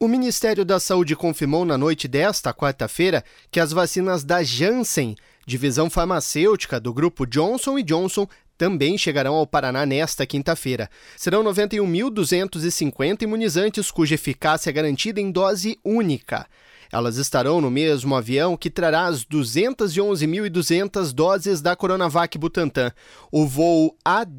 O Ministério da Saúde confirmou na noite desta quarta-feira que as vacinas da Janssen, divisão farmacêutica do grupo Johnson & Johnson, também chegarão ao Paraná nesta quinta-feira. Serão 91.250 imunizantes cuja eficácia é garantida em dose única. Elas estarão no mesmo avião que trará as 211.200 doses da Coronavac Butantan. O voo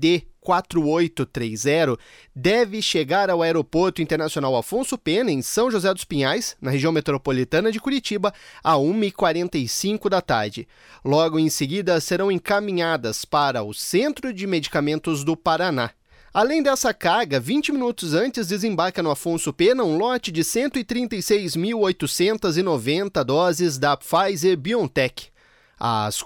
AD4830 deve chegar ao Aeroporto Internacional Afonso Pena, em São José dos Pinhais, na região metropolitana de Curitiba, às 1h45 da tarde. Logo em seguida, serão encaminhadas para o Centro de Medicamentos do Paraná. Além dessa carga, 20 minutos antes desembarca no Afonso Pena um lote de 136.890 doses da Pfizer-BioNTech. As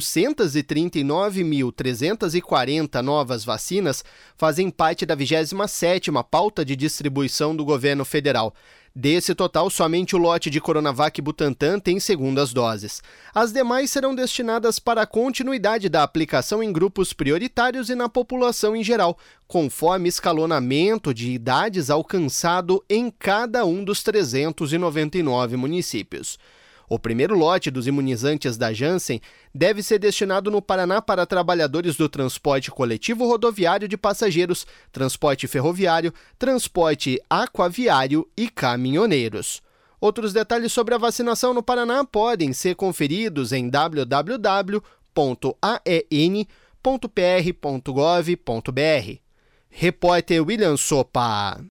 439.340 novas vacinas fazem parte da 27ª pauta de distribuição do governo federal. Desse total, somente o lote de Coronavac Butantan tem segundas doses. As demais serão destinadas para a continuidade da aplicação em grupos prioritários e na população em geral, conforme escalonamento de idades alcançado em cada um dos 399 municípios. O primeiro lote dos imunizantes da Janssen deve ser destinado no Paraná para trabalhadores do transporte coletivo rodoviário de passageiros, transporte ferroviário, transporte aquaviário e caminhoneiros. Outros detalhes sobre a vacinação no Paraná podem ser conferidos em www.aen.pr.gov.br. Repórter William Sopa.